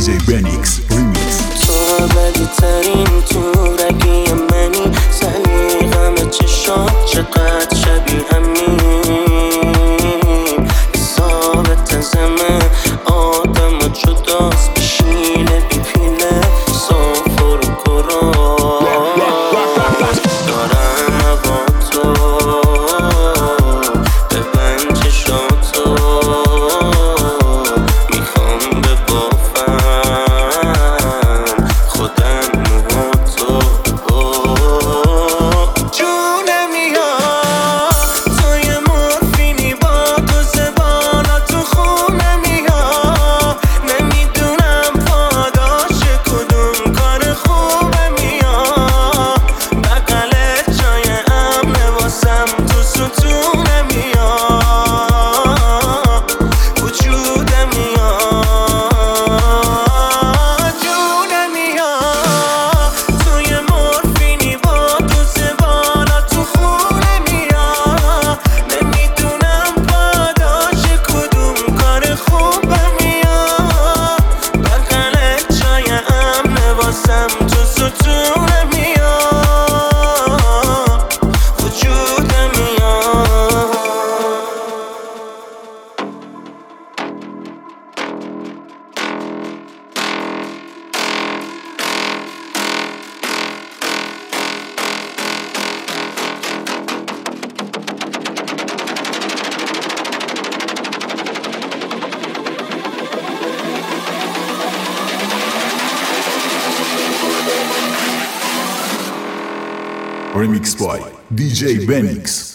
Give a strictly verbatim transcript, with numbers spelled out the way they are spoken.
جی بنیکس ریمیکس. تو ابدی ترین تو رگی منی، سلیقم چشات چقدر شبیه همین، ثابت زمه آدم و جداست، بشیله بی پیله سافر و کراس دارم هوا تو ببند چشاتو، میخوام ببافم خودم موهاتو. جونم میاد تو یه مورفینی با دوز بالا تو خونم میاد، نمیدونم پاداش کدوم کار خوبه میاد، بغلت جای امنه واسم تو ستونم میاد، وجودم میاد. جونم میاد تو یه مورفینی با دوز بالا تو خونه میاد، نمیدونم پاداش کدوم کار خوبه میاد، بغلت جای امنه واسم تو ستونم میاد، وجودم میاد. Remix by دی جی بنیکس.